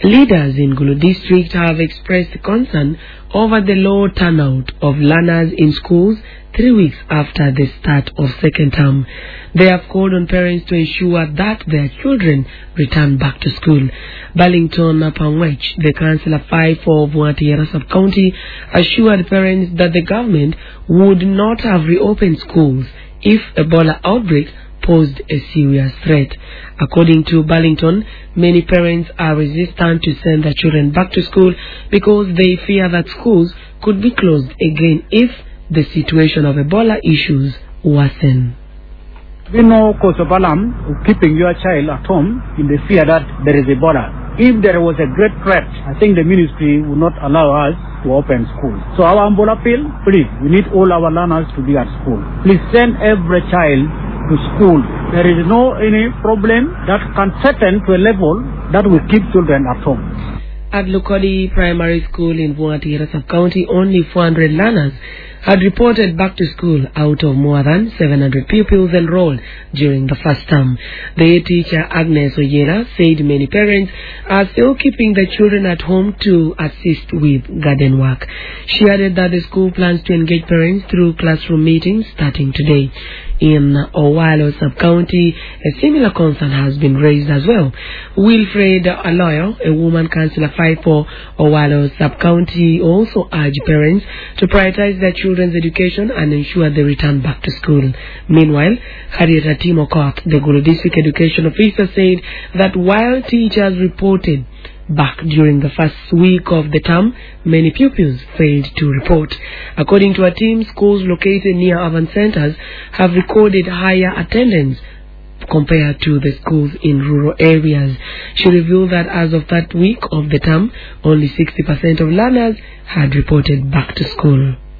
Leaders in Gulu district have expressed concern over the low turnout of learners in schools 3 weeks after the start of second term. They have called on parents to ensure that their children return back to school. Burlington Pangwech, the Councillor 5 for Buatiera Sub-County, assured parents that the government would not have reopened schools if Ebola outbreak posed a serious threat. According to Burlington, many parents are resistant to send their children back to school because they fear that schools could be closed again if the situation of Ebola issues worsen. We know cause of alarm of keeping your child at home in the fear that there is Ebola. If there was a great threat, I think the ministry would not allow us to open school. So our humble appeal, please, we need all our learners to be at school. Please send every child to school. There is no any problem that can threaten to a level that will keep children at home. At Lukodi Primary School in Buatiera Sub-County, only 400 learners had reported back to school out of more than 700 pupils enrolled during the first term. The head teacher, Agnes Oyera, said many parents are still keeping their children at home to assist with garden work. She added that the school plans to engage parents through classroom meetings starting today. In Owalo Sub-County, a similar concern has been raised as well. Wilfred Aloyo, a woman councillor 5 for Owalo Sub-County, also urged parents to prioritize their children's education and ensure they return back to school. Meanwhile, Harriet Timokot, the Gulu District Education Officer, said that while teachers reported back during the first week of the term, many pupils failed to report. According to a team, schools located near urban centers have recorded higher attendance compared to the schools in rural areas. She revealed that as of that week of the term, only 60% of learners had reported back to school.